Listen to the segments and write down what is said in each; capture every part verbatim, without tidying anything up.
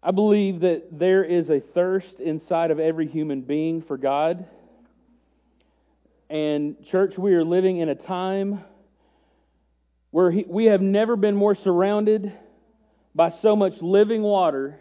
I believe that there is a thirst inside of every human being for God. And church, we are living in a time where he, we have never been more surrounded by so much living water,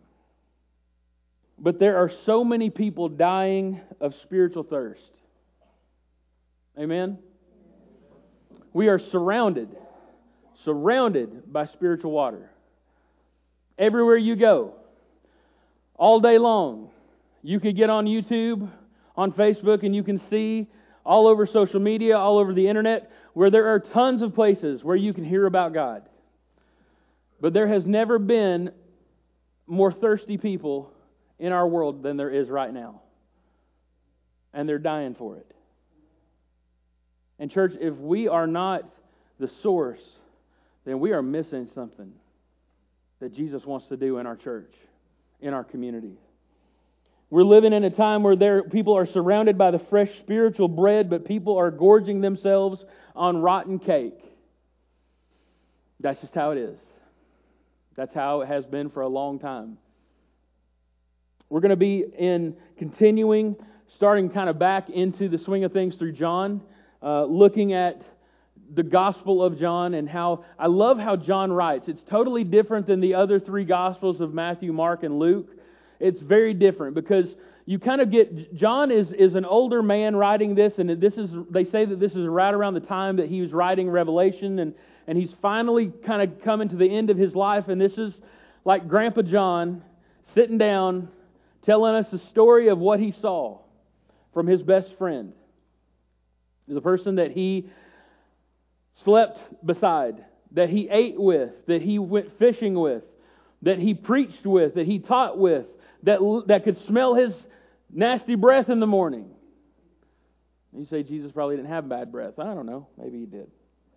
but there are so many people dying of spiritual thirst. Amen? We are surrounded, surrounded by spiritual water. Everywhere you go, all day long, you could get on YouTube, on Facebook, and you can see all over social media, all over the internet, where there are tons of places where you can hear about God. But there has never been more thirsty people in our world than there is right now. And they're dying for it. And church, if we are not the source, then we are missing something that Jesus wants to do in our church, in our community. We're living in a time where there people are surrounded by the fresh spiritual bread, but people are gorging themselves on rotten cake. That's just how it is. That's how it has been for a long time. We're going to be in continuing, starting kind of back into the swing of things through John, uh, looking at the Gospel of John and how, I love how John writes. It's totally different than the other three Gospels of Matthew, Mark, and Luke. It's very different because you kind of get, John is, is an older man writing this, and this is, they say that this is right around the time that he was writing Revelation, and, and he's finally kind of coming to the end of his life, and this is like Grandpa John sitting down, telling us the story of what he saw from his best friend. The person that he slept beside, that he ate with, that he went fishing with, that he preached with, that he taught with, that, that could smell his nasty breath in the morning. You say Jesus probably didn't have bad breath. I don't know. Maybe he did.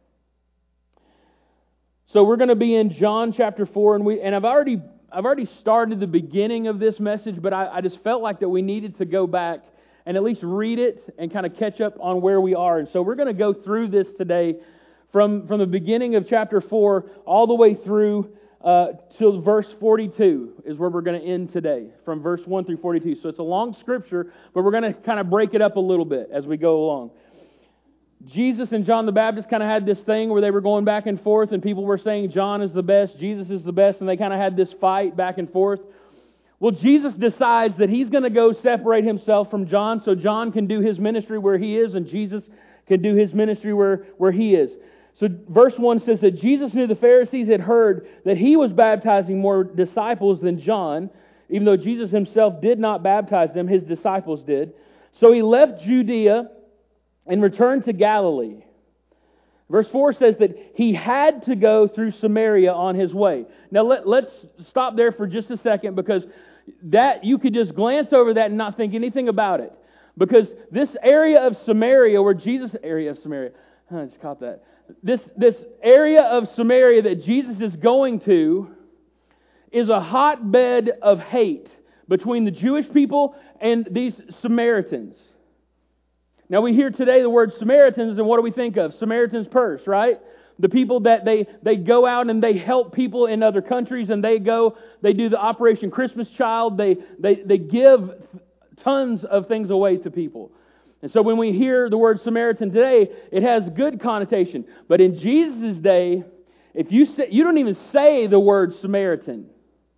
So we're going to be in John chapter four, and we and I've already I've already started the beginning of this message, but I, I just felt like that we needed to go back and at least read it and kind of catch up on where we are. And so we're going to go through this today from, from the beginning of chapter four all the way through uh, to verse forty-two is where we're going to end today, from verse one through forty-two. So it's a long scripture, but we're going to kind of break it up a little bit as we go along. Jesus and John the Baptist kind of had this thing where they were going back and forth, and people were saying John is the best, Jesus is the best, and they kind of had this fight back and forth. Well, Jesus decides that He's going to go separate Himself from John so John can do his ministry where he is and Jesus can do His ministry where, where He is. So verse one says that Jesus knew the Pharisees had heard that He was baptizing more disciples than John, even though Jesus Himself did not baptize them, His disciples did. So He left Judea and returned to Galilee. Verse four says that He had to go through Samaria on His way. Now let, let's stop there for just a second, because that you could just glance over that and not think anything about it. Because this area of Samaria, where Jesus, area of Samaria, I just caught that. This, this area of Samaria that Jesus is going to is a hotbed of hate between the Jewish people and these Samaritans. Now we hear today the word Samaritans, and what do we think of? Samaritan's Purse, right? The people that they, they go out and they help people in other countries, and they go, they do the Operation Christmas Child, they, they, they give tons of things away to people. And so when we hear the word Samaritan today, it has good connotation. But in Jesus' day, if you say, you don't even say the word Samaritan.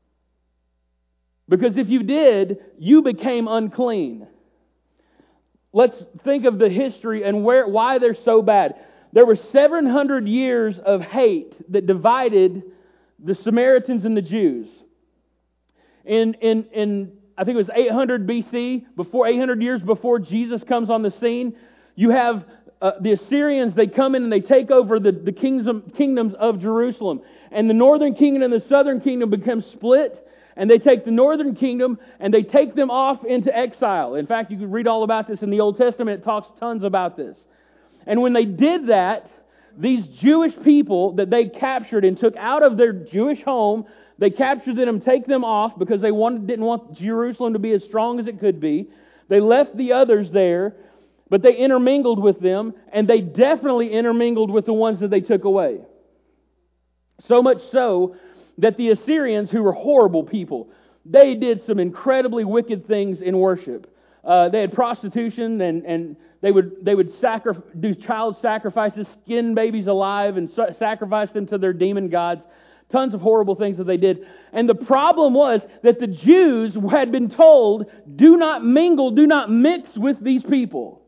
Because if you did, you became unclean. Let's think of the history and where why they're so bad. There were seven hundred years of hate that divided the Samaritans and the Jews. In in in I think it was eight hundred B C, before eight hundred years before Jesus comes on the scene, you have uh, the Assyrians. They come in and they take over the the kingdom, kingdoms of Jerusalem, and the northern kingdom and the southern kingdom become split. And they take the northern kingdom and they take them off into exile. In fact, you can read all about this in the Old Testament. It talks tons about this. And when they did that, these Jewish people that they captured and took out of their Jewish home, they captured them and take them off because they wanted, didn't want Jerusalem to be as strong as it could be. They left the others there, but they intermingled with them, and they definitely intermingled with the ones that they took away. So much so that the Assyrians, who were horrible people, they did some incredibly wicked things in worship. Uh, they had prostitution, and, and they would they would sacri- do child sacrifices, skin babies alive, and sa- sacrifice them to their demon gods. Tons of horrible things that they did. And the problem was that the Jews had been told, do not mingle, do not mix with these people.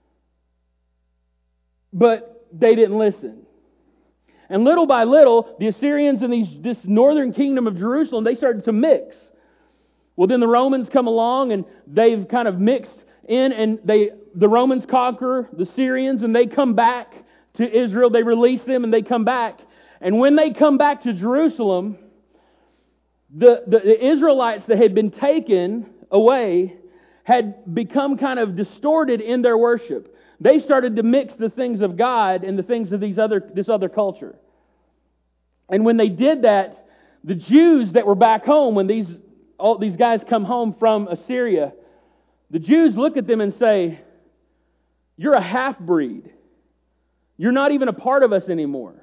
But they didn't listen. And little by little, the Assyrians and these, this northern kingdom of Jerusalem, they started to mix. Well, then the Romans come along and they've kind of mixed in, and they the Romans conquer the Syrians, and they come back to Israel. They release them and they come back. And when they come back to Jerusalem, the, the, the Israelites that had been taken away had become kind of distorted in their worship. They started to mix the things of God and the things of these other this other culture. And when they did that, the Jews that were back home, when these all these guys come home from Assyria, the Jews look at them and say, "You're a half-breed. You're not even a part of us anymore.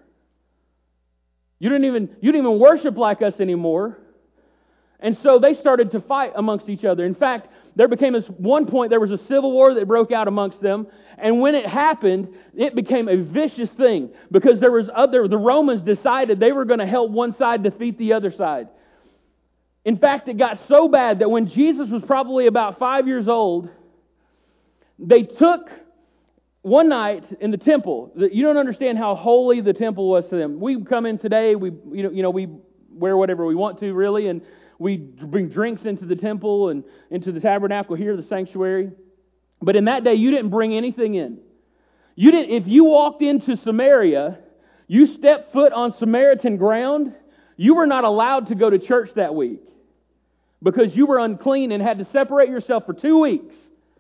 You didn't even you didn't even worship like us anymore." And so they started to fight amongst each other. In fact, there became this one point, there was a civil war that broke out amongst them. And when it happened, it became a vicious thing, because there was other the Romans decided they were going to help one side defeat the other side. In fact, it got so bad that when Jesus was probably about five years old, they took one night in the temple. You don't understand how holy the temple was to them. We come in today, we you know, you know we wear whatever we want to, really, and we bring drinks into the temple and into the tabernacle here, the sanctuary. But in that day, you didn't bring anything in. You didn't. If you walked into Samaria, you stepped foot on Samaritan ground, you were not allowed to go to church that week, because you were unclean and had to separate yourself for two weeks.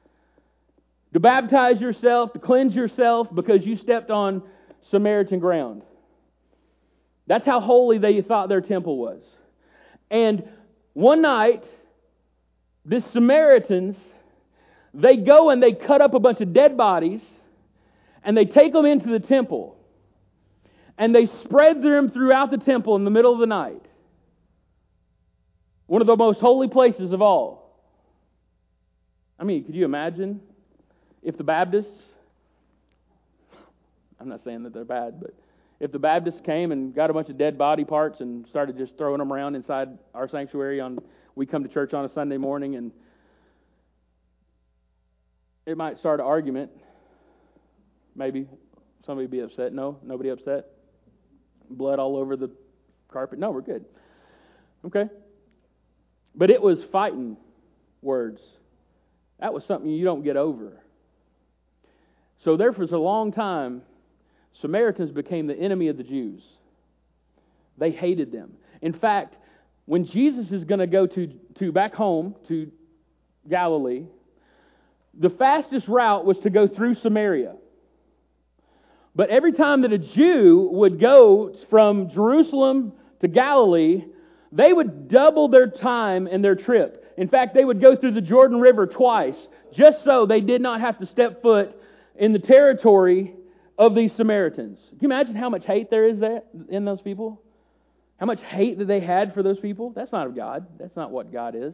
To baptize yourself, to cleanse yourself, because you stepped on Samaritan ground. That's how holy they thought their temple was. And one night, the Samaritans, they go and they cut up a bunch of dead bodies, and they take them into the temple, and they spread them throughout the temple in the middle of the night. One of the most holy places of all. I mean, could you imagine if the Baptists, I'm not saying that they're bad, but if the Baptists came and got a bunch of dead body parts and started just throwing them around inside our sanctuary on, we come to church on a Sunday morning, and it might start an argument. Maybe somebody would be upset. No, nobody upset. Blood all over the carpet. No, we're good. Okay. But it was fighting words. That was something you don't get over. So there for a long time, Samaritans became the enemy of the Jews. They hated them. In fact, when Jesus is going to go to, to back home to Galilee, the fastest route was to go through Samaria. But every time that a Jew would go from Jerusalem to Galilee, they would double their time and their trip. In fact, they would go through the Jordan River twice, just so they did not have to step foot in the territory of these Samaritans. Can you imagine how much hate there is there in those people? How much hate that they had for those people? That's not of God. That's not what God is.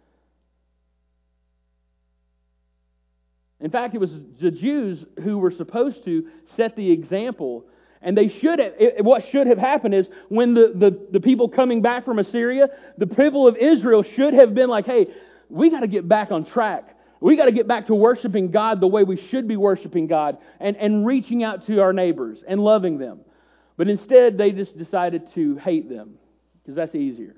In fact, it was the Jews who were supposed to set the example. And they should have, it, what should have happened is when the, the, the people coming back from Assyria, the people of Israel should have been like, hey, we got to get back on track. We got to get back to worshiping God the way we should be worshiping God, and, and reaching out to our neighbors and loving them. But instead, they just decided to hate them, because that's easier.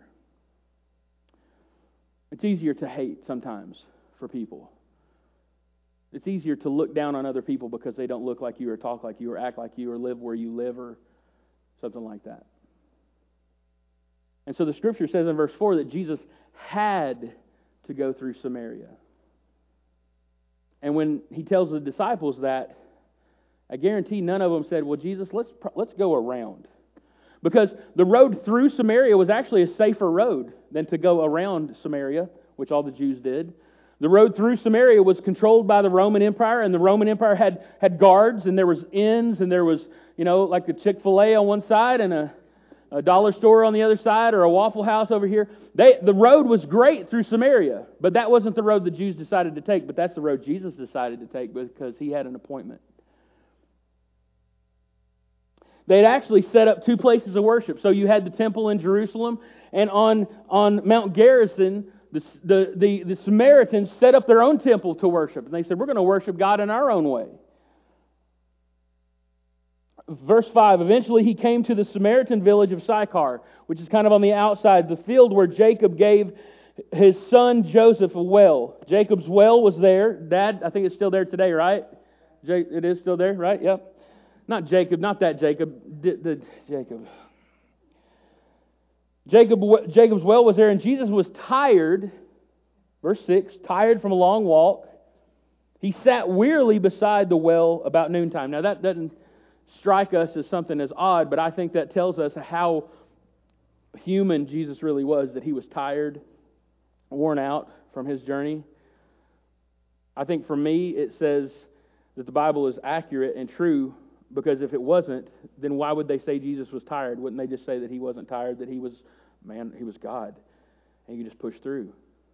It's easier to hate sometimes for people. It's easier to look down on other people because they don't look like you or talk like you or act like you or live where you live or something like that. And so the Scripture says in verse four that Jesus had to go through Samaria. And when He tells the disciples that, I guarantee none of them said, well, Jesus, let's let's go around. Because the road through Samaria was actually a safer road than to go around Samaria, which all the Jews did. The road through Samaria was controlled by the Roman Empire, and the Roman Empire had, had guards, and there was inns, and there was, you know, like a Chick-fil-A on one side and a a dollar store on the other side or a Waffle House over here. They, the road was great through Samaria, but that wasn't the road the Jews decided to take, but that's the road Jesus decided to take because he had an appointment. They'd actually set up two places of worship. So you had the temple in Jerusalem, and on, on Mount Gerizim, the, the, the, the Samaritans set up their own temple to worship. And they said, we're going to worship God in our own way. Verse five, eventually he came to the Samaritan village of Sychar, which is kind of on the outside, the field where Jacob gave his son Joseph a well. Jacob's well was there. Dad, I think it's still there today, right? It is still there, right? Yep. Not Jacob, not that Jacob. The, the, Jacob. Jacob. Jacob's well was there, and Jesus was tired. Verse six, tired from a long walk. He sat wearily beside the well about noontime. Now that doesn't strike us as something as odd, but I think that tells us how human Jesus really was, that he was tired, worn out from his journey. I think for me it says that the Bible is accurate and true, because if it wasn't, then why would they say Jesus was tired? Wouldn't they just say that he wasn't tired, that he was, man, he was God, and he could just push through?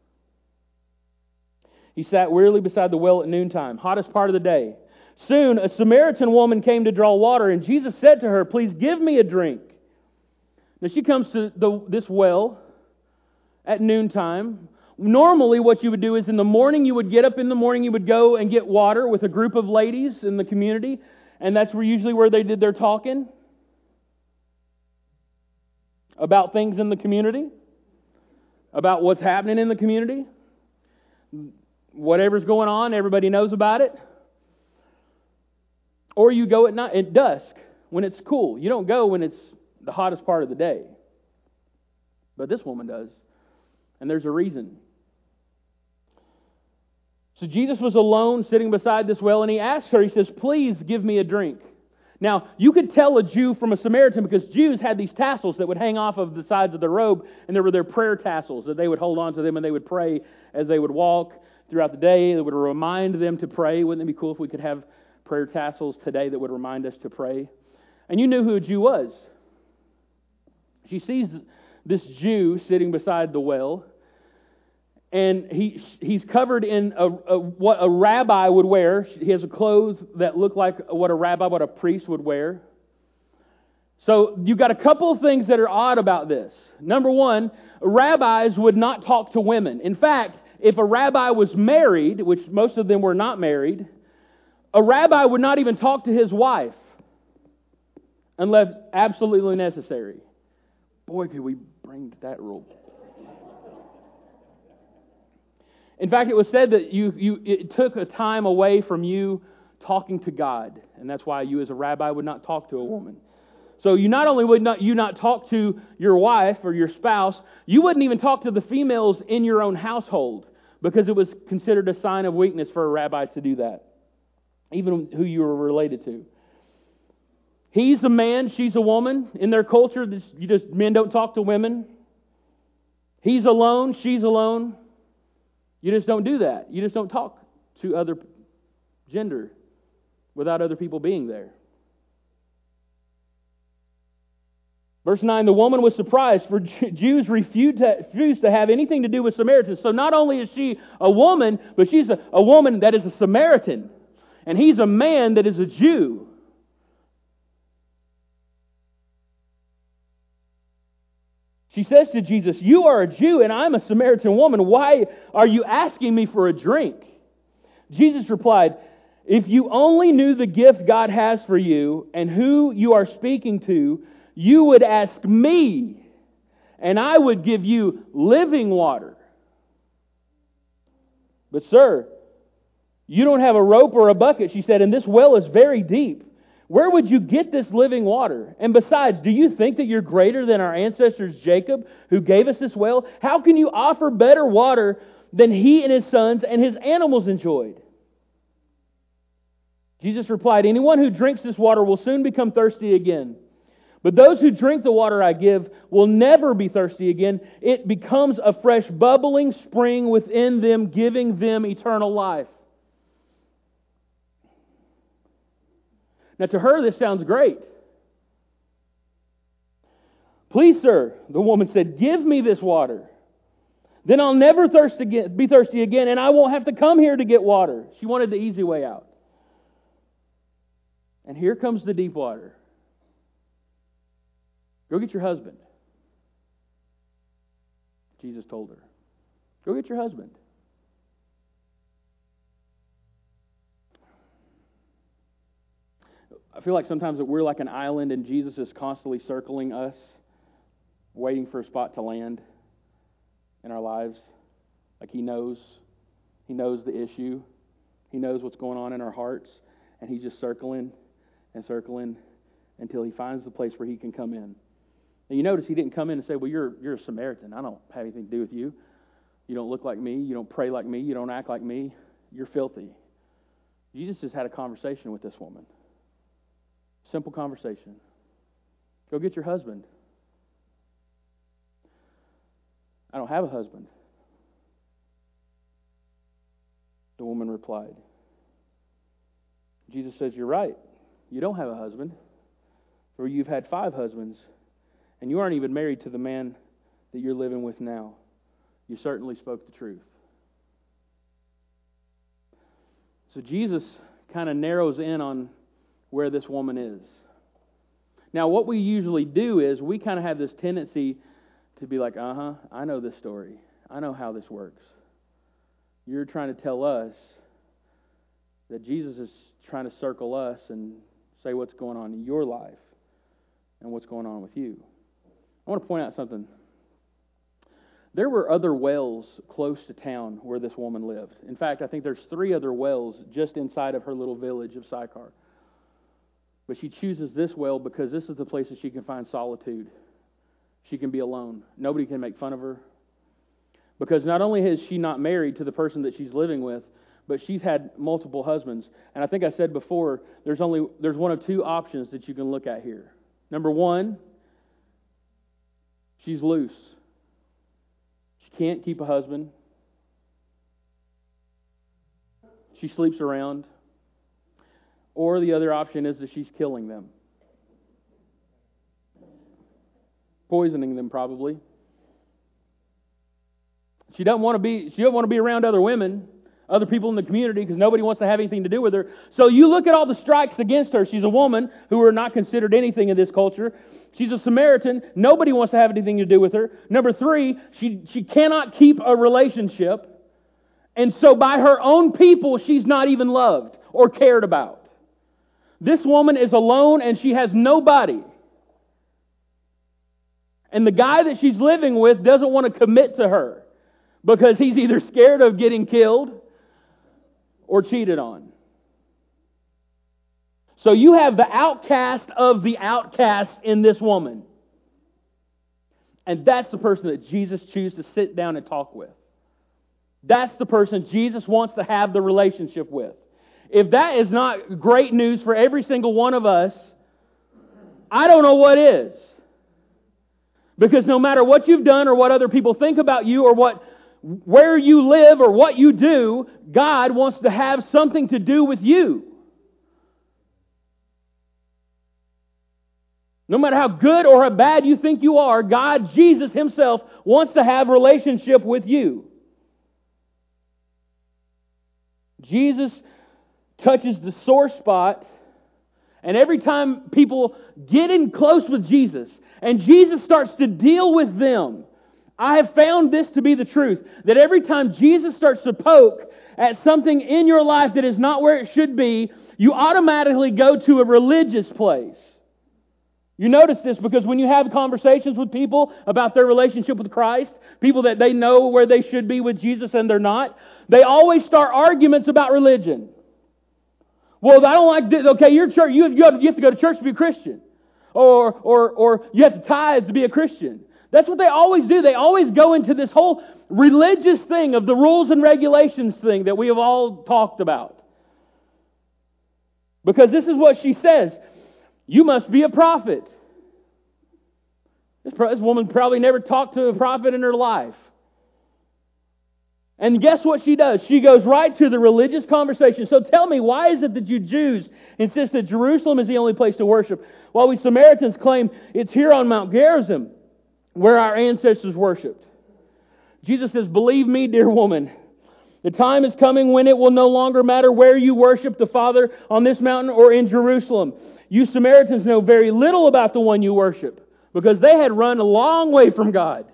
He sat wearily beside the well at noontime, hottest part of the day. Soon a Samaritan woman came to draw water, and Jesus said to her, please give me a drink. Now she comes to the, this well at noontime. Normally what you would do is in the morning, you would get up in the morning, you would go and get water with a group of ladies in the community, and that's where usually where they did their talking about things in the community, about what's happening in the community. Whatever's going on, everybody knows about it. Or you go at night, at dusk, when it's cool. You don't go when it's the hottest part of the day. But this woman does. And there's a reason. So Jesus was alone, sitting beside this well, and he asked her, he says, please give me a drink. Now, you could tell a Jew from a Samaritan because Jews had these tassels that would hang off of the sides of their robe, and there were their prayer tassels that they would hold on to them, and they would pray as they would walk throughout the day. It would remind them to pray. Wouldn't it be cool if we could have prayer tassels today that would remind us to pray? And you knew who a Jew was. She sees this Jew sitting beside the well, and he he's covered in a, a, what a rabbi would wear. He has a clothes that look like what a rabbi, what a priest would wear. So you've got a couple of things that are odd about this. Number one, rabbis would not talk to women. In fact, if a rabbi was married, which most of them were not married, a rabbi would not even talk to his wife unless absolutely necessary. Boy, could we bring that rule. In fact, it was said that you, you it took a time away from you talking to God, and that's why you as a rabbi would not talk to a woman. So you not only would not you not talk to your wife or your spouse, you wouldn't even talk to the females in your own household, because it was considered a sign of weakness for a rabbi to do that, even who you were related to. He's a man, she's a woman. In their culture, this, you just men don't talk to women. He's alone, she's alone. You just don't do that. You just don't talk to other gender without other people being there. Verse nine, the woman was surprised, for Jews refused to, refused to have anything to do with Samaritans. So not only is she a woman, but she's a, a woman that is a Samaritan. And he's a man that is a Jew. She says to Jesus, you are a Jew and I'm a Samaritan woman. Why are you asking me for a drink? Jesus replied, if you only knew the gift God has for you and who you are speaking to, you would ask me, and I would give you living water. But sir, you don't have a rope or a bucket, she said, and this well is very deep. Where would you get this living water? And besides, do you think that you're greater than our ancestors Jacob, who gave us this well? How can you offer better water than he and his sons and his animals enjoyed? Jesus replied, anyone who drinks this water will soon become thirsty again. But those who drink the water I give will never be thirsty again. It becomes a fresh bubbling spring within them, giving them eternal life. Now to her this sounds great. "Please, sir," the woman said, "give me this water. Then I'll never thirst again, be thirsty again, and I won't have to come here to get water." She wanted the easy way out. And here comes the deep water. "Go get your husband." Jesus told her, "Go get your husband." I feel like sometimes that we're like an island and Jesus is constantly circling us, waiting for a spot to land in our lives. Like He knows. He knows the issue. He knows what's going on in our hearts. And He's just circling and circling until He finds the place where He can come in. And you notice He didn't come in and say, "Well, you're, you're a Samaritan. I don't have anything to do with you. You don't look like me. You don't pray like me. You don't act like me. You're filthy." Jesus just had a conversation with this woman. Simple conversation. "Go get your husband." "I don't have a husband," the woman replied. Jesus says, "You're right. You don't have a husband, for you've had five husbands, and you aren't even married to the man that you're living with now. You certainly spoke the truth." So Jesus kind of narrows in on where this woman is. Now, what we usually do is we kind of have this tendency to be like, uh-huh, I know this story. I know how this works. You're trying to tell us that Jesus is trying to circle us and say what's going on in your life and what's going on with you. I want to point out something. There were other wells close to town where this woman lived. In fact, I think there's three other wells just inside of her little village of Sychar. But she chooses this well because this is the place that she can find solitude. She can be alone. Nobody can make fun of her. Because not only is she not married to the person that she's living with, but she's had multiple husbands. And I think I said before, there's only there's one of two options that you can look at here. Number one, she's loose. She can't keep a husband. She sleeps around. Or the other option is that she's killing them. Poisoning them, probably. She doesn't want to be, she doesn't want to be around other women, other people in the community, because nobody wants to have anything to do with her. So you look at all the strikes against her. She's a woman who are not considered anything in this culture. She's a Samaritan. Nobody wants to have anything to do with her. Number three, she, she cannot keep a relationship. And so by her own people, she's not even loved or cared about. This woman is alone and she has nobody. And the guy that she's living with doesn't want to commit to her because he's either scared of getting killed or cheated on. So you have the outcast of the outcast in this woman. And that's the person that Jesus chooses to sit down and talk with. That's the person Jesus wants to have the relationship with. If that is not great news for every single one of us, I don't know what is. Because no matter what you've done or what other people think about you or what where you live or what you do, God wants to have something to do with you. No matter how good or how bad you think you are, God, Jesus Himself, wants to have a relationship with you. Jesus touches the sore spot, and every time people get in close with Jesus, and Jesus starts to deal with them, I have found this to be the truth, that every time Jesus starts to poke at something in your life that is not where it should be, you automatically go to a religious place. You notice this because when you have conversations with people about their relationship with Christ, people that they know where they should be with Jesus and they're not, they always start arguments about religion. Well, I don't like this. Okay, you're church. You have, you have, you have to go to church to be a Christian. Or, or, or you have to tithe to be a Christian. That's what they always do. They always go into this whole religious thing of the rules and regulations thing that we have all talked about. Because this is what she says. You must be a prophet. This, this woman probably never talked to a prophet in her life. And guess what she does? She goes right to the religious conversation. So tell me, why is it that you Jews insist that Jerusalem is the only place to worship, while we Samaritans claim it's here on Mount Gerizim? where our ancestors worshipped. Jesus says, believe me, dear woman, the time is coming when it will no longer matter where you worship the Father, on this mountain or in Jerusalem. You Samaritans know very little about the one you worship, because they had run a long way from God.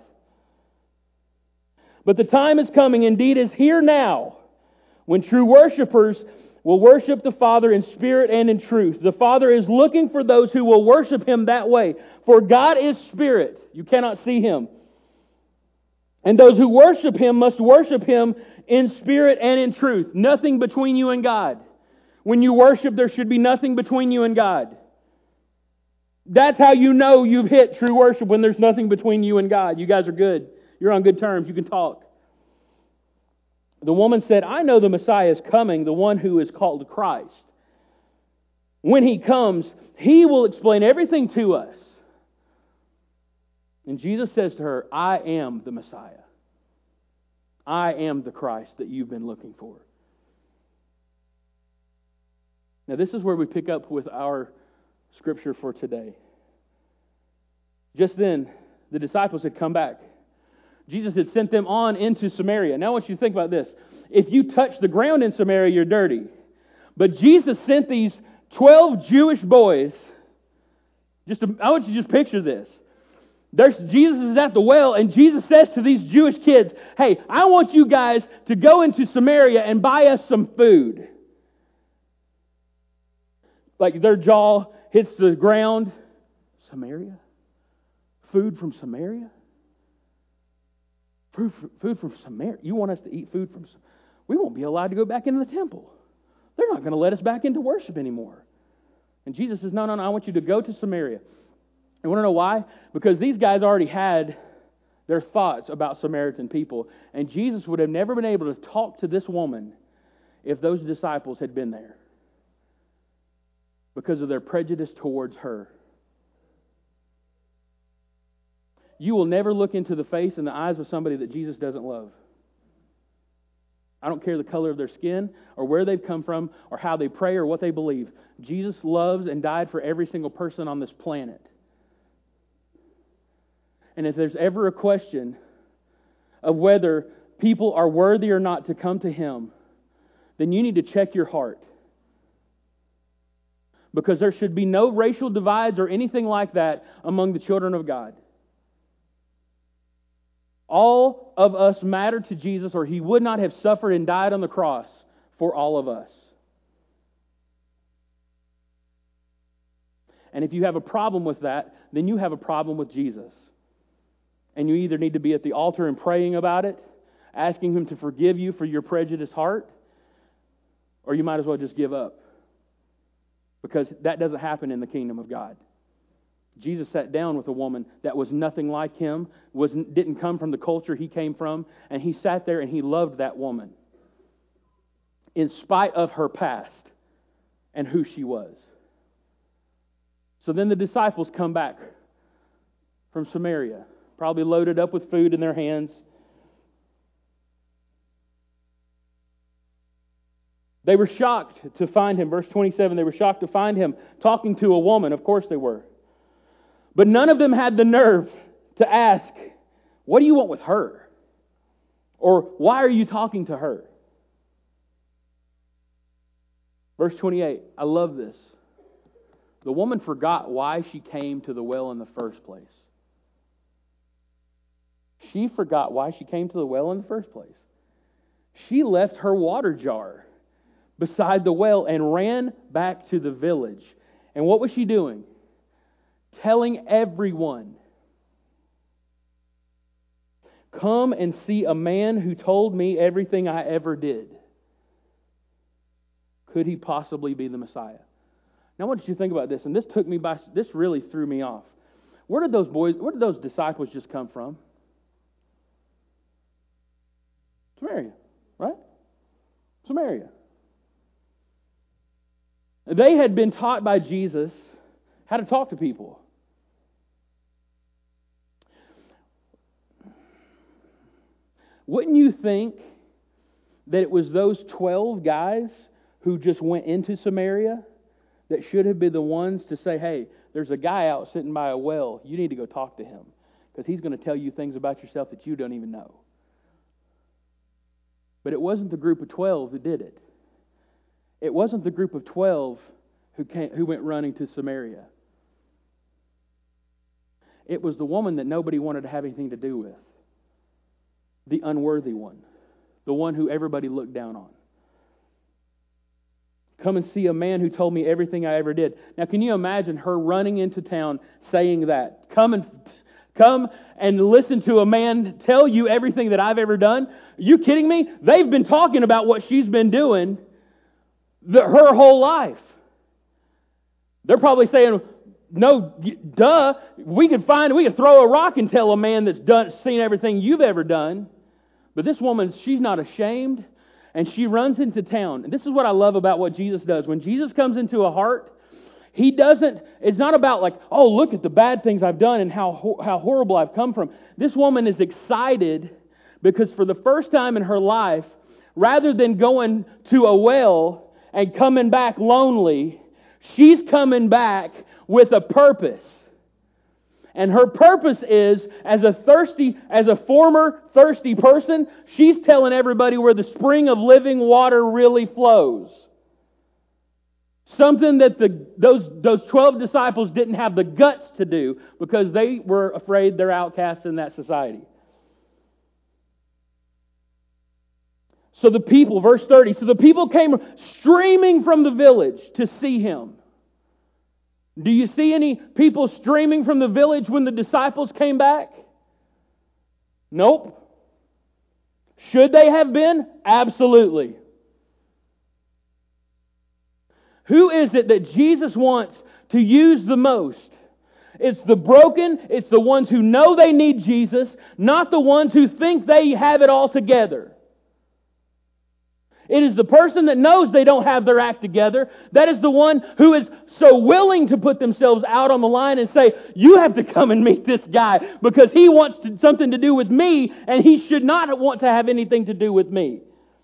But the time is coming, indeed is here now, when true worshipers will worship the Father in spirit and in truth. The Father is looking for those who will worship Him that way. For God is spirit. You cannot see Him. And those who worship Him must worship Him in spirit and in truth. Nothing between you and God. When you worship, there should be nothing between you and God. That's how you know you've hit true worship, when there's nothing between you and God. You guys are good. You're on good terms. You can talk. The woman said, I know the Messiah is coming, the one who is called Christ. When He comes, He will explain everything to us. And Jesus says to her, I am the Messiah. I am the Christ that you've been looking for. Now this is where we pick up with our scripture for today. Just then, the disciples had come back. Jesus had sent them on into Samaria. Now I want you to think about this. If you touch the ground in Samaria, you're dirty. But Jesus sent these twelve Jewish boys. Just to, I want you to just picture this. There's, Jesus is at the well, and Jesus says to these Jewish kids, hey, I want you guys to go into Samaria and buy us some food. Like their jaw hits the ground. Samaria? Food from Samaria? Food, food from Samaria? You want us to eat food from Samaria? We won't be allowed to go back into the temple. They're not going to let us back into worship anymore. And Jesus says, no, no, no, I want you to go to Samaria. You want to know why? Because these guys already had their thoughts about Samaritan people. And Jesus would have never been able to talk to this woman if those disciples had been there, because of their prejudice towards her. You will never look into the face and the eyes of somebody that Jesus doesn't love. I don't care the color of their skin or where they've come from or how they pray or what they believe. Jesus loves and died for every single person on this planet. And if there's ever a question of whether people are worthy or not to come to Him, then you need to check your heart. Because there should be no racial divides or anything like that among the children of God. All of us matter to Jesus, or He would not have suffered and died on the cross for all of us. And if you have a problem with that, then you have a problem with Jesus. And you either need to be at the altar and praying about it, asking Him to forgive you for your prejudiced heart, or you might as well just give up. Because that doesn't happen in the kingdom of God. Jesus sat down with a woman that was nothing like Him, was, didn't come from the culture He came from, and He sat there and He loved that woman in spite of her past and who she was. So then the disciples come back from Samaria, probably loaded up with food in their hands. They were shocked to find Him. Verse twenty-seven, they were shocked to find Him talking to a woman. Of course they were. But none of them had the nerve to ask, what do you want with her? Or why are you talking to her? Verse twenty-eight, I love this. The woman forgot why she came to the well in the first place. She forgot why she came to the well in the first place. She left her water jar beside the well and ran back to the village. And what was she doing? Telling everyone, come and see a man who told me everything I ever did. Could he possibly be the Messiah? Now I want you to think about this, and this took me by, this really threw me off. Where did those boys, where did those disciples just come from? Samaria, right? Samaria. They had been taught by Jesus how to talk to people. Wouldn't you think that it was those twelve guys who just went into Samaria that should have been the ones to say, hey, there's a guy out sitting by a well. You need to go talk to him. because He's going to tell you things about yourself that you don't even know. But it wasn't the group of twelve that did it. It wasn't the group of twelve who came, who went running to Samaria. It was the woman that nobody wanted to have anything to do with. The unworthy one. The one who everybody looked down on. Come and see a man who told me everything I ever did. Now, can you imagine her running into town saying that? Come and come and listen to a man tell you everything that I've ever done? Are you kidding me? They've been talking about what she's been doing the, her whole life. They're probably saying, no, duh, we could find, we could throw a rock and tell a man that's done, seen everything you've ever done. But this woman, she's not ashamed, and she runs into town. And this is what I love about what Jesus does. When Jesus comes into a heart, He doesn't, it's not about like, oh, look at the bad things I've done and how, how horrible I've come from. This woman is excited because for the first time in her life, rather than going to a well and coming back lonely, she's coming back with a purpose. And her purpose is, as a thirsty, as a former thirsty person, she's telling everybody where the spring of living water really flows. Something that the those those twelve disciples didn't have the guts to do because they were afraid they're outcasts in that society. So the people, verse thirty, so the people came streaming from the village to see Him. Do you see any people streaming from the village when the disciples came back? Nope. Should they have been? Absolutely. Who is it that Jesus wants to use the most? It's the broken, it's the ones who know they need Jesus, not the ones who think they have it all together. It is the person that knows they don't have their act together. That is the one who is so willing to put themselves out on the line and say, you have to come and meet this guy because he wants to, something to do with me and he should not want to have anything to do with me.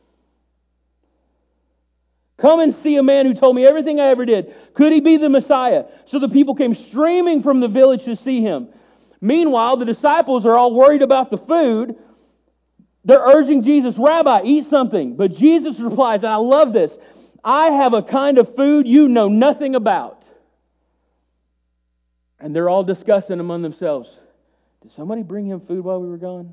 Come and see a man who told me everything I ever did. Could he be the Messiah? So the people came streaming from the village to see Him. Meanwhile, the disciples are all worried about the food. They're urging Jesus, Rabbi, eat something. But Jesus replies, and I love this, I have a kind of food you know nothing about. And they're all discussing among themselves, did somebody bring Him food while we were gone?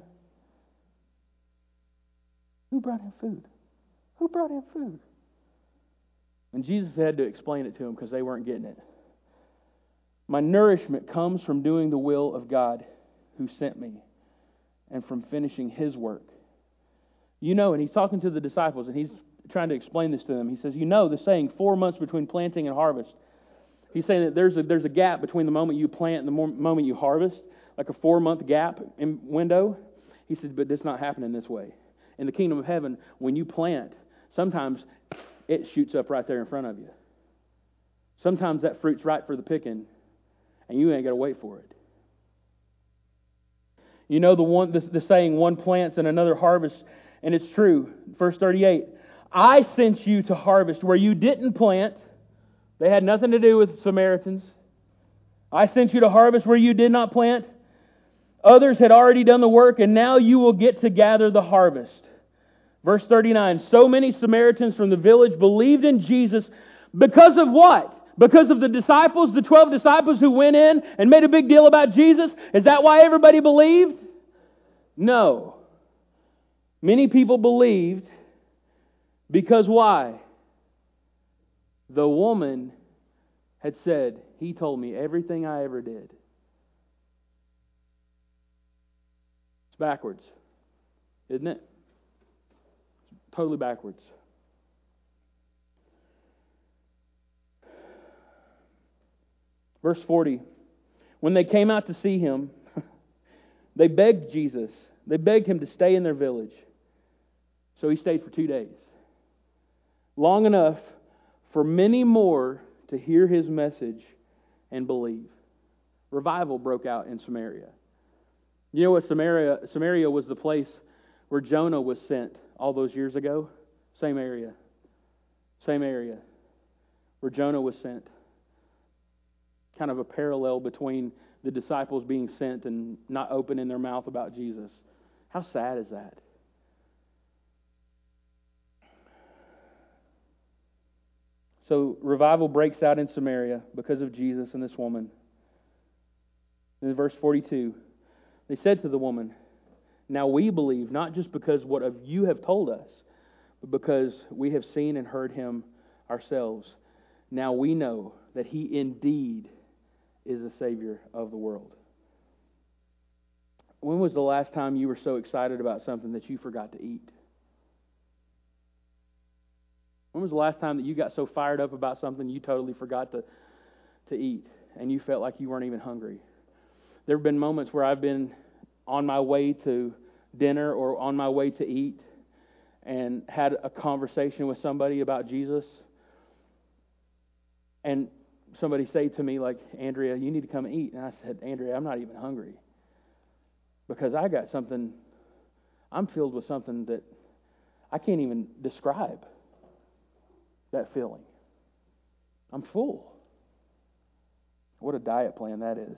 Who brought Him food? Who brought Him food? And Jesus had to explain it to them because they weren't getting it. My nourishment comes from doing the will of God who sent me and from finishing His work. You know, and He's talking to the disciples and He's trying to explain this to them. He says, you know the saying, four months between planting and harvest. He's saying that there's a, there's a gap between the moment you plant and the moment you harvest, like a four-month gap in window. He says, but it's not happening this way. In the kingdom of heaven, when you plant, sometimes it shoots up right there in front of you. Sometimes that fruit's right for the picking, and you ain't got to wait for it. You know the one the, the saying, one plants and another harvests, and it's true. Verse thirty-eight, I sent you to harvest where you didn't plant. They had nothing to do with Samaritans. I sent you to harvest where you did not plant. Others had already done the work, and now you will get to gather the harvest. Verse thirty-nine, so many Samaritans from the village believed in Jesus because of what? Because of the disciples, the twelve disciples who went in and made a big deal about Jesus? Is that why everybody believed? No. Many people believed because why? The woman had said, He told me everything I ever did. It's backwards, isn't it? Totally backwards. Verse forty. When they came out to see Him, they begged Jesus. They begged Him to stay in their village. So He stayed for two days. Long enough for many more to hear His message and believe. Revival broke out in Samaria. You know what Samaria, Samaria was the place where Jonah was sent all those years ago? Same area. Same area where Jonah was sent. Kind of a parallel between the disciples being sent and not opening their mouth about Jesus. How sad is that? So revival breaks out in Samaria because of Jesus and this woman. In verse forty-two, they said to the woman, "Now we believe, not just because what of you have told us, but because we have seen and heard him ourselves. Now we know that he indeed is the Savior of the world." When was the last time you were so excited about something that you forgot to eat? When was the last time that you got so fired up about something you totally forgot to, to eat and you felt like you weren't even hungry? There have been moments where I've been on my way to dinner or on my way to eat and had a conversation with somebody about Jesus, and somebody say to me like, "Andrea, you need to come and eat." And I said, "Andrea, I'm not even hungry because I got something, I'm filled with something that I can't even describe that feeling. I'm full." What a diet plan that is.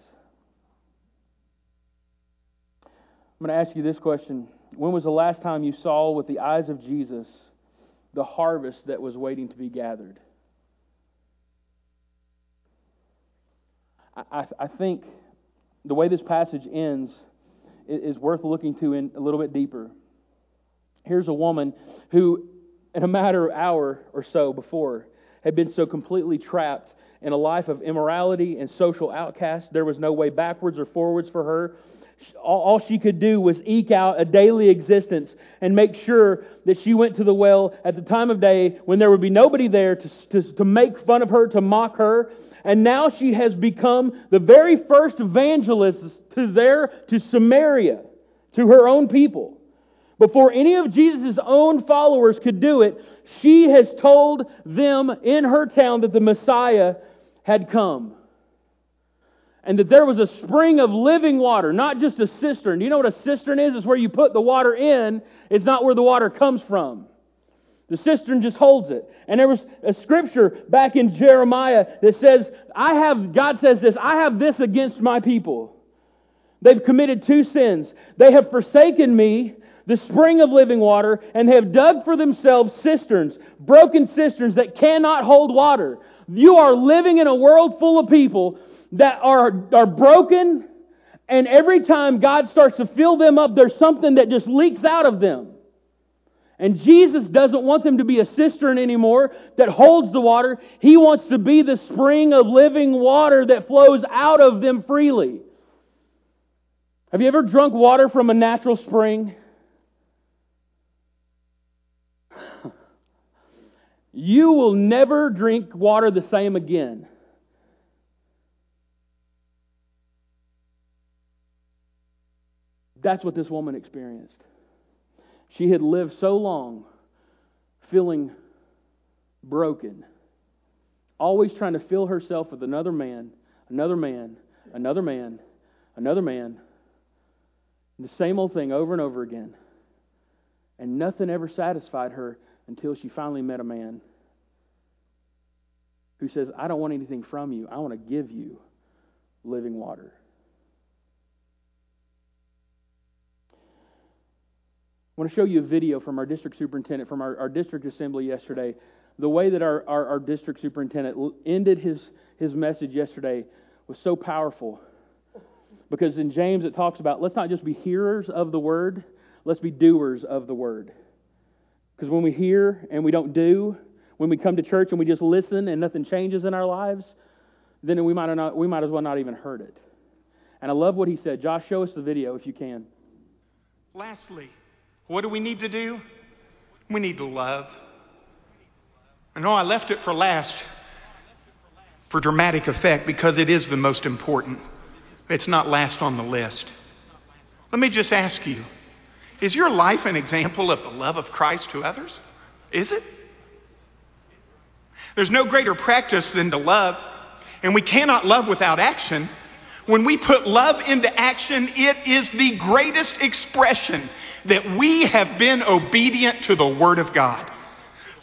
I'm going to ask you this question. When was the last time you saw with the eyes of Jesus the harvest that was waiting to be gathered? I, I think the way this passage ends is worth looking to in a little bit deeper. Here's a woman who, in a matter of an hour or so before, had been so completely trapped in a life of immorality and social outcast. There was no way backwards or forwards for her. All she could do was eke out a daily existence and make sure that she went to the well at the time of day when there would be nobody there to, to, to make fun of her, to mock her. And now she has become the very first evangelist to there to Samaria, to her own people. Before any of Jesus' own followers could do it, she has told them in her town that the Messiah had come. And that there was a spring of living water, not just a cistern. Do you know what a cistern is? It's where you put the water in. It's not where the water comes from. The cistern just holds it. And there was a scripture back in Jeremiah that says, I have, God says this, "I have this against my people. They've committed two sins. They have forsaken me, the spring of living water, and have dug for themselves cisterns, broken cisterns that cannot hold water." You are living in a world full of people that are, are broken, and every time God starts to fill them up, there's something that just leaks out of them. And Jesus doesn't want them to be a cistern anymore that holds the water. He wants to be the spring of living water that flows out of them freely. Have you ever drunk water from a natural spring? You will never drink water the same again. That's what this woman experienced. She had lived so long feeling broken, always trying to fill herself with another man, another man, another man, another man, the same old thing over and over again. And nothing ever satisfied her until she finally met a man who says, "I don't want anything from you. I want to give you living water." I want to show you a video from our district superintendent, from our, our district assembly yesterday. The way that our, our, our district superintendent ended his, his message yesterday was so powerful. Because in James it talks about, let's not just be hearers of the word, let's be doers of the word. Because when we hear and we don't do, when we come to church and we just listen and nothing changes in our lives, then we might, not, we might as well not even heard it. And I love what he said. Josh, show us the video if you can. Lastly, what do we need to do? We need to love. I know I left it for last for dramatic effect because it is the most important. It's not last on the list. Let me just ask you, is your life an example of the love of Christ to others? Is it? There's no greater practice than to love, and we cannot love without action. When we put love into action, it is the greatest expression that we have been obedient to the Word of God.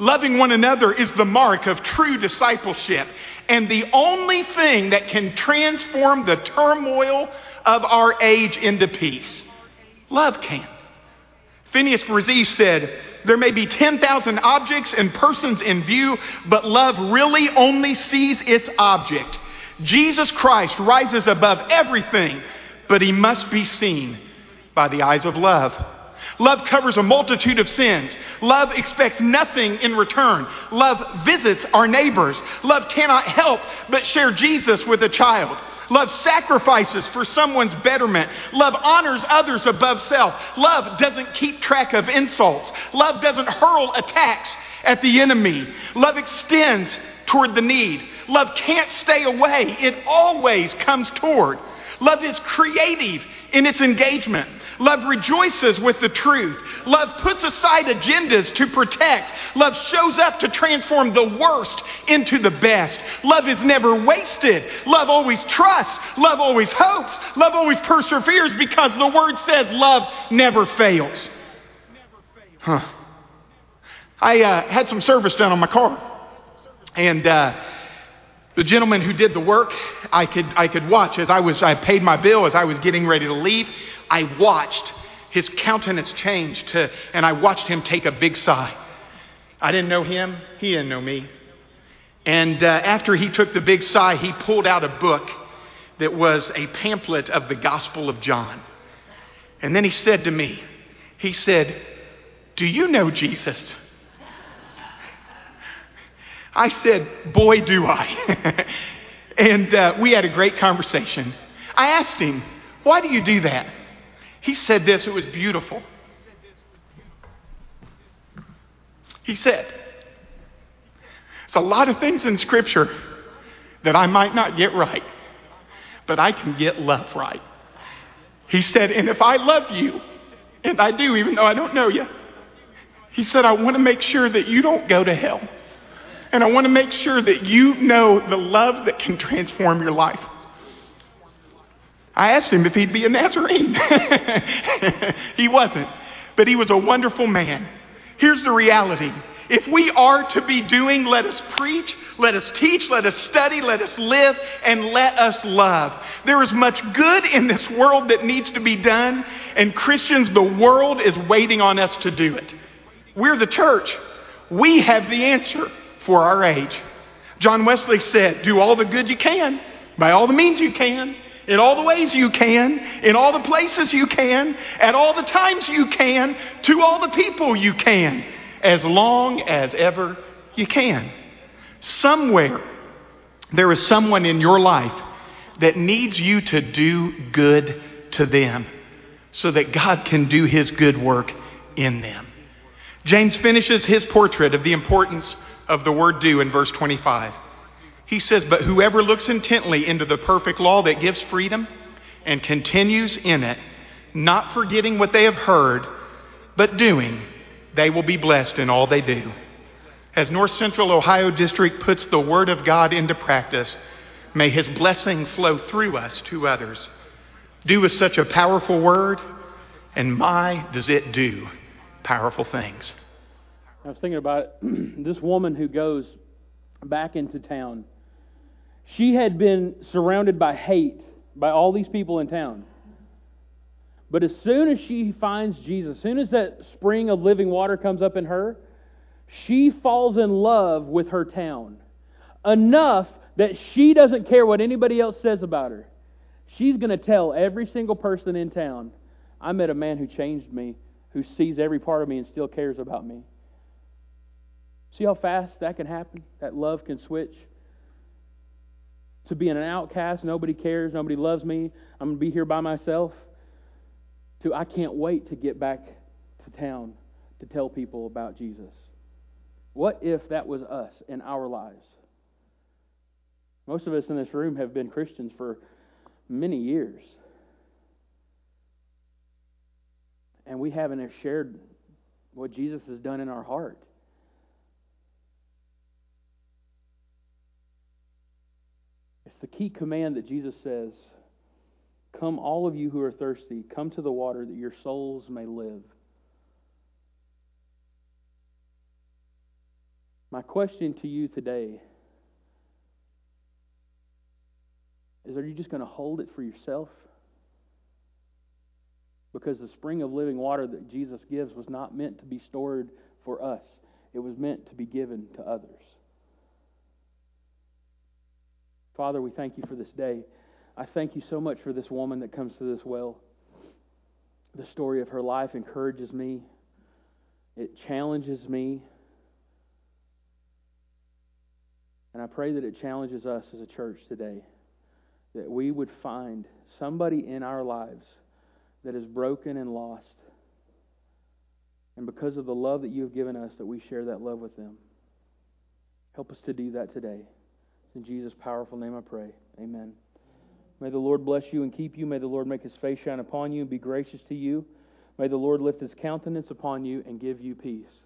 Loving one another is the mark of true discipleship. And the only thing that can transform the turmoil of our age into peace. Love can. Phineas Bresee said, there may be ten thousand objects and persons in view, but love really only sees its object. Jesus Christ rises above everything, but he must be seen by the eyes of love. Love covers a multitude of sins. Love expects nothing in return. Love visits our neighbors. Love cannot help but share Jesus with a child. Love sacrifices for someone's betterment. Love honors others above self. Love doesn't keep track of insults. Love doesn't hurl attacks at the enemy. Love extends toward the need. Love can't stay away. It always comes toward. Love is creative in its engagement. Love rejoices with the truth. Love puts aside agendas to protect. Love shows up to transform the worst into the best. Love is never wasted. Love always trusts. Love always hopes. Love always perseveres, because the word says love never fails. Huh. I uh, had some service done on my car. And uh, the gentleman who did the work, I could I could watch as I was I paid my bill as I was getting ready to leave. I watched his countenance change to, and I watched him take a big sigh. I didn't know him. He didn't know me. And uh, after he took the big sigh, he pulled out a book that was a pamphlet of the Gospel of John. And then he said to me, he said, "Do you know Jesus?" I said, "Boy, do I." And uh, we had a great conversation. I asked him, "Why do you do that?" He said this, it was beautiful. He said, "There's a lot of things in Scripture that I might not get right, but I can get love right." He said, "And if I love you, and I do even though I don't know you," he said, "I want to make sure that you don't go to hell. And I want to make sure that you know the love that can transform your life." I asked him if he'd be a Nazarene. He wasn't, but he was a wonderful man. Here's the reality. If we are to be doing, let us preach, let us teach, let us study, let us live, and let us love. There is much good in this world that needs to be done, and Christians, the world is waiting on us to do it. We're the church. We have the answer for our age. John Wesley said, "Do all the good you can, by all the means you can, in all the ways you can, in all the places you can, at all the times you can, to all the people you can, as long as ever you can." Somewhere there is someone in your life that needs you to do good to them so that God can do his good work in them. James finishes his portrait of the importance of the word "do" in verse twenty-five. He says, "But whoever looks intently into the perfect law that gives freedom and continues in it, not forgetting what they have heard, but doing, they will be blessed in all they do." As North Central Ohio District puts the word of God into practice, may his blessing flow through us to others. Do is such a powerful word, and my, does it do powerful things. I was thinking about it. This woman who goes back into town, she had been surrounded by hate by all these people in town. But as soon as she finds Jesus, as soon as that spring of living water comes up in her, she falls in love with her town. Enough that she doesn't care what anybody else says about her. She's going to tell every single person in town, "I met a man who changed me, who sees every part of me and still cares about me." See how fast that can happen? That love can switch to being an outcast, nobody cares, nobody loves me, I'm going to be here by myself, to I can't wait to get back to town to tell people about Jesus. What if that was us in our lives? Most of us in this room have been Christians for many years. And we haven't shared what Jesus has done in our heart. It's the key command that Jesus says, "Come all of you who are thirsty, come to the water that your souls may live." My question to you today is, are you just going to hold it for yourself? Because the spring of living water that Jesus gives was not meant to be stored for us. It was meant to be given to others. Father, we thank you for this day. I thank you so much for this woman that comes to this well. The story of her life encourages me. It challenges me. And I pray that it challenges us as a church today, that we would find somebody in our lives that is broken and lost. And because of the love that you have given us, that we share that love with them. Help us to do that today. In Jesus' powerful name I pray. Amen. May the Lord bless you and keep you. May the Lord make His face shine upon you and be gracious to you. May the Lord lift His countenance upon you and give you peace.